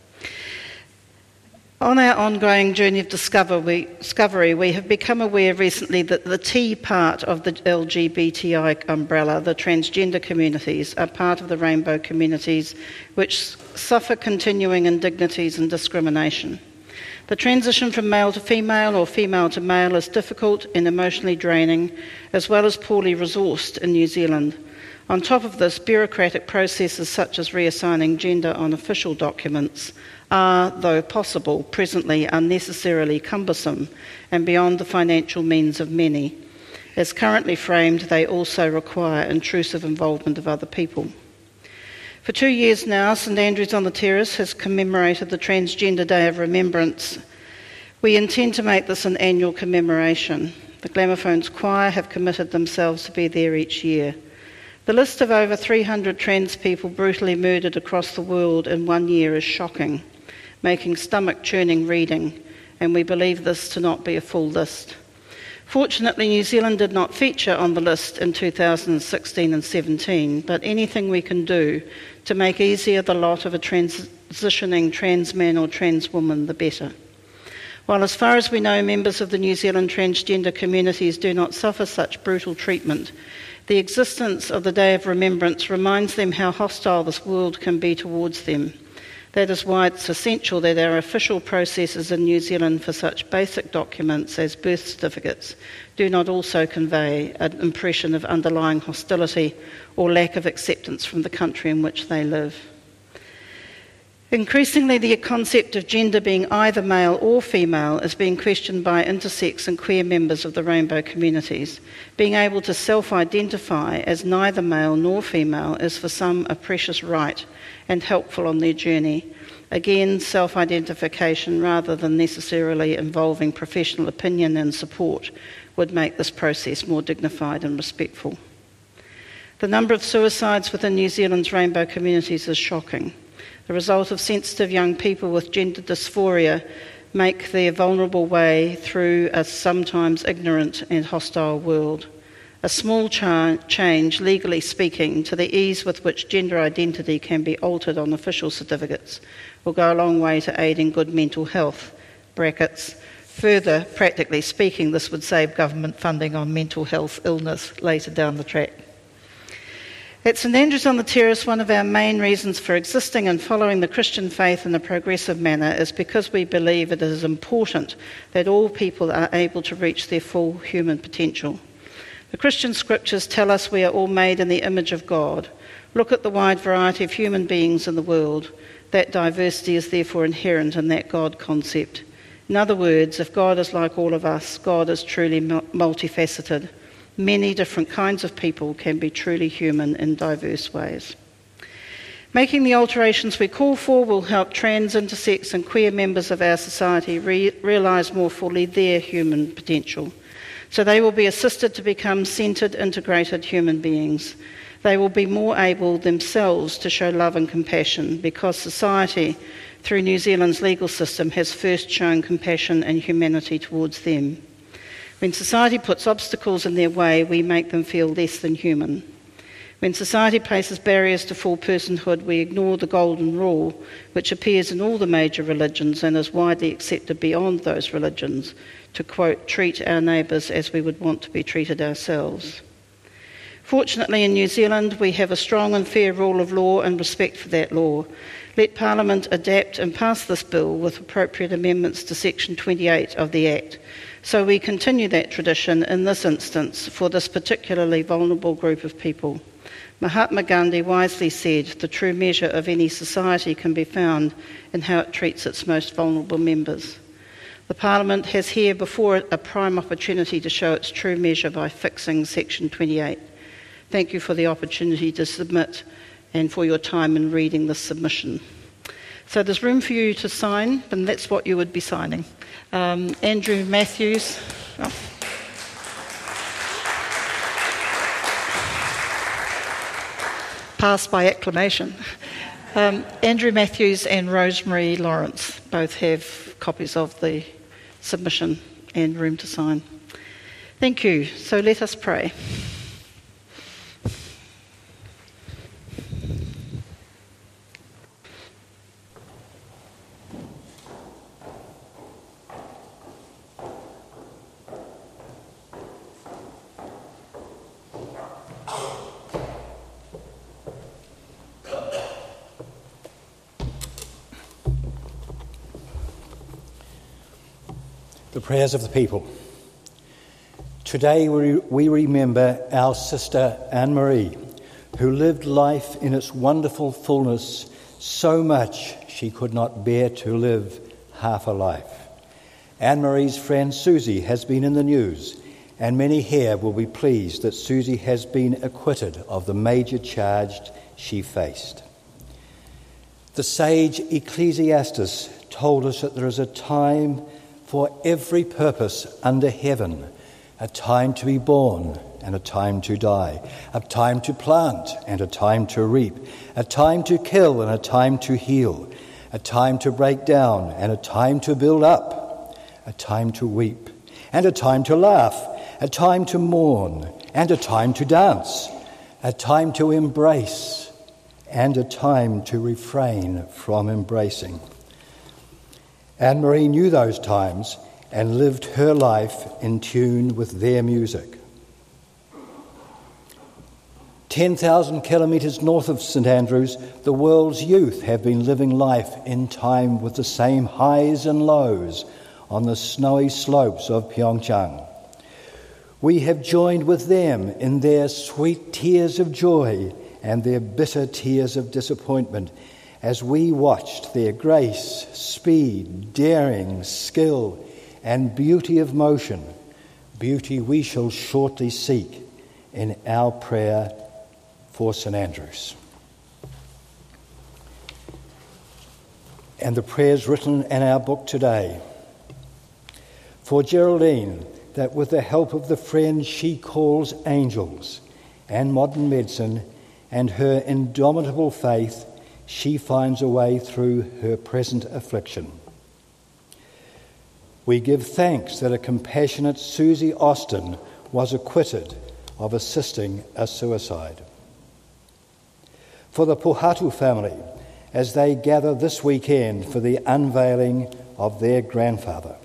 On our ongoing journey of discovery, we have become aware recently that the T part of the L G B T I umbrella, the transgender communities, are part of the rainbow communities which suffer continuing indignities and discrimination. The transition from male to female or female to male is difficult and emotionally draining, as well as poorly resourced in New Zealand. On top of this, bureaucratic processes such as reassigning gender on official documents are, though possible, presently unnecessarily cumbersome and beyond the financial means of many. As currently framed, they also require intrusive involvement of other people. For two years now, St Andrews on the Terrace has commemorated the Transgender Day of Remembrance. We intend to make this an annual commemoration. The Glamophones Choir have committed themselves to be there each year. The list of over three hundred trans people brutally murdered across the world in one year is shocking, making stomach-churning reading, and we believe this to not be a full list. Fortunately, New Zealand did not feature on the list in two thousand sixteen and seventeen, but anything we can do to make easier the lot of a transitioning trans man or trans woman, the better. While as far as we know, members of the New Zealand transgender communities do not suffer such brutal treatment, the existence of the Day of Remembrance reminds them how hostile this world can be towards them. That is why it's essential that our official processes in New Zealand for such basic documents as birth certificates do not also convey an impression of underlying hostility or lack of acceptance from the country in which they live. Increasingly, the concept of gender being either male or female is being questioned by intersex and queer members of the rainbow communities. Being able to self-identify as neither male nor female is for some a precious right and helpful on their journey. Again, self-identification rather than necessarily involving professional opinion and support would make this process more dignified and respectful. The number of suicides within New Zealand's rainbow communities is shocking. The result of sensitive young people with gender dysphoria make their vulnerable way through a sometimes ignorant and hostile world. A small cha- change, legally speaking, to the ease with which gender identity can be altered on official certificates will go a long way to aiding good mental health. Brackets. Further, practically speaking, this would save government funding on mental health illness later down the track. At St Andrews on the Terrace, one of our main reasons for existing and following the Christian faith in a progressive manner is because we believe it is important that all people are able to reach their full human potential. The Christian scriptures tell us we are all made in the image of God. Look at the wide variety of human beings in the world. That diversity is therefore inherent in that God concept. In other words, if God is like all of us, God is truly multifaceted. Many different kinds of people can be truly human in diverse ways. Making the alterations we call for will help trans, intersex and queer members of our society re- realise more fully their human potential. So they will be assisted to become centred, integrated human beings. They will be more able themselves to show love and compassion because society, through New Zealand's legal system, has first shown compassion and humanity towards them. When society puts obstacles in their way, we make them feel less than human. When society places barriers to full personhood, we ignore the golden rule, which appears in all the major religions and is widely accepted beyond those religions, to, quote, treat our neighbours as we would want to be treated ourselves. Fortunately, in New Zealand, we have a strong and fair rule of law and respect for that law. Let Parliament adapt and pass this bill with appropriate amendments to Section twenty-eight of the Act, so we continue that tradition in this instance for this particularly vulnerable group of people. Mahatma Gandhi wisely said, the true measure of any society can be found in how it treats its most vulnerable members. The Parliament has here before it a prime opportunity to show its true measure by fixing Section twenty-eight. Thank you for the opportunity to submit and for your time in reading this submission. So there's room for you to sign, and that's what you would be signing. Um, Andrew Matthews. Oh. Passed by acclamation. Um, Andrew Matthews and Rosemary Lawrence both have copies of the submission and room to sign. Thank you. So let us pray. The prayers of the people. Today we, we remember our sister Anne-Marie, who lived life in its wonderful fullness so much she could not bear to live half a life. Anne-Marie's friend Susie has been in the news, and many here will be pleased that Susie has been acquitted of the major charge she faced. The sage Ecclesiastes told us that there is a time for every purpose under heaven, a time to be born and a time to die, a time to plant and a time to reap, a time to kill and a time to heal, a time to break down and a time to build up, a time to weep and a time to laugh, a time to mourn and a time to dance, a time to embrace and a time to refrain from embracing. Anne-Marie knew those times and lived her life in tune with their music. ten thousand kilometres north of St Andrews, the world's youth have been living life in time with the same highs and lows on the snowy slopes of Pyeongchang. We have joined with them in their sweet tears of joy and their bitter tears of disappointment, as we watched their grace, speed, daring, skill, and beauty of motion, beauty we shall shortly seek in our prayer for St Andrews. And the prayers written in our book today. For Geraldine, that with the help of the friends she calls angels and modern medicine and her indomitable faith, she finds a way through her present affliction. We give thanks that a compassionate Susie Austin was acquitted of assisting a suicide. For the Pohatu family, as they gather this weekend for the unveiling of their grandfather.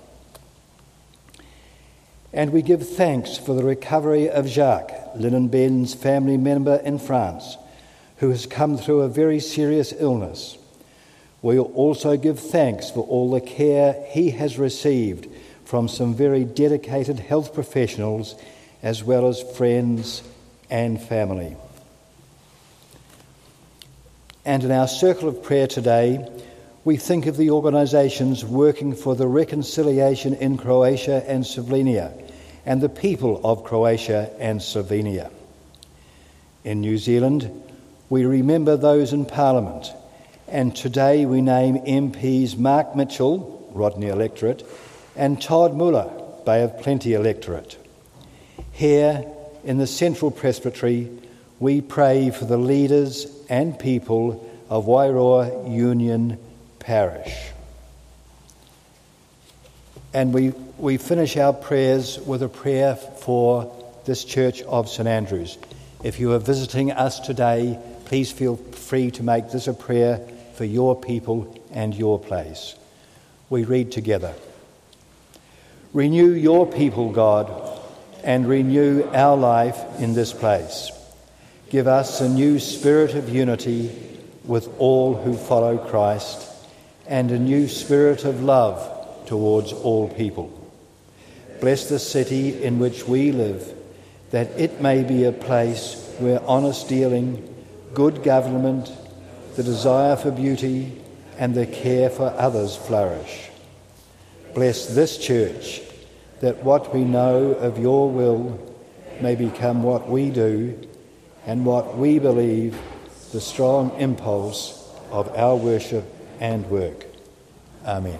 And we give thanks for the recovery of Jacques, Lynn and Ben's family member in France, who has come through a very serious illness. We also give thanks for all the care he has received from some very dedicated health professionals, as well as friends and family. And in our circle of prayer today, we think of the organisations working for the reconciliation in Croatia and Slovenia, and the people of Croatia and Slovenia. In New Zealand, we remember those in Parliament, and today we name M Ps Mark Mitchell, Rodney electorate, and Todd Muller, Bay of Plenty electorate. Here in the Central Presbytery, we pray for the leaders and people of Wairoa Union Parish. And we, we finish our prayers with a prayer for this Church of St Andrews, If you are visiting us today, please feel free to make this a prayer for your people and your place. We read together. Renew your people, God, and renew our life in this place. Give us a new spirit of unity with all who follow Christ, and a new spirit of love towards all people. Bless the city in which we live, that it may be a place where honest dealing, good government, the desire for beauty, and the care for others flourish. Bless this church, that what we know of your will may become what we do, and what we believe the strong impulse of our worship and work. Amen.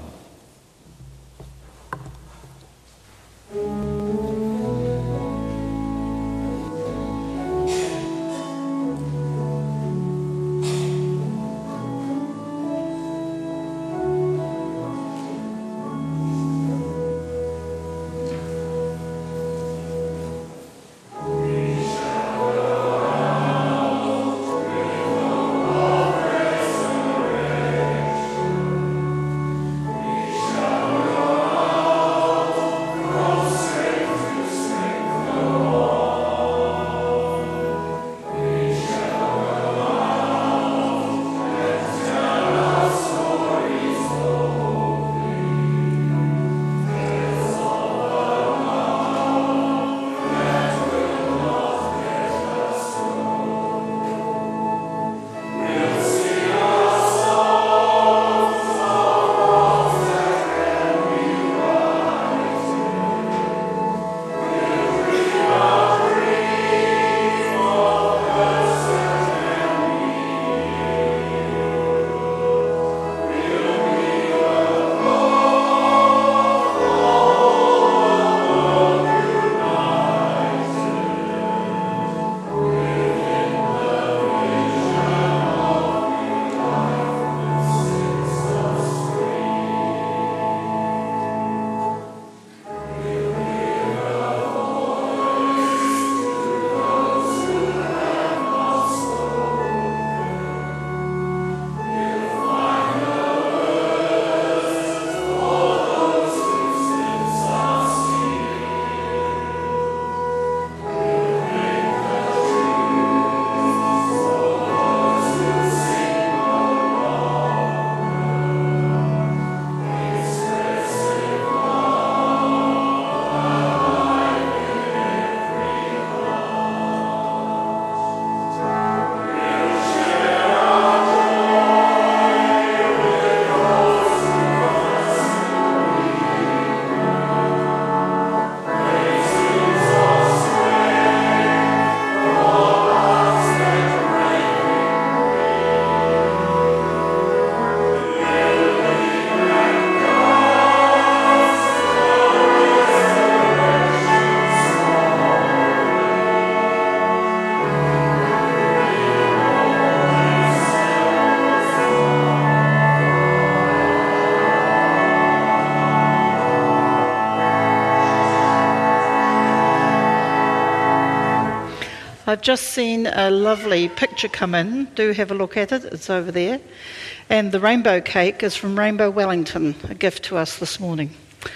I've just seen a lovely picture come in. Do have a look at it. It's over there. And the rainbow cake is from Rainbow Wellington, a gift to us this morning.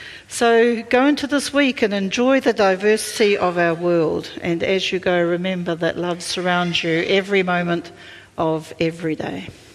So go into this week and enjoy the diversity of our world. And as you go, remember that love surrounds you every moment of every day.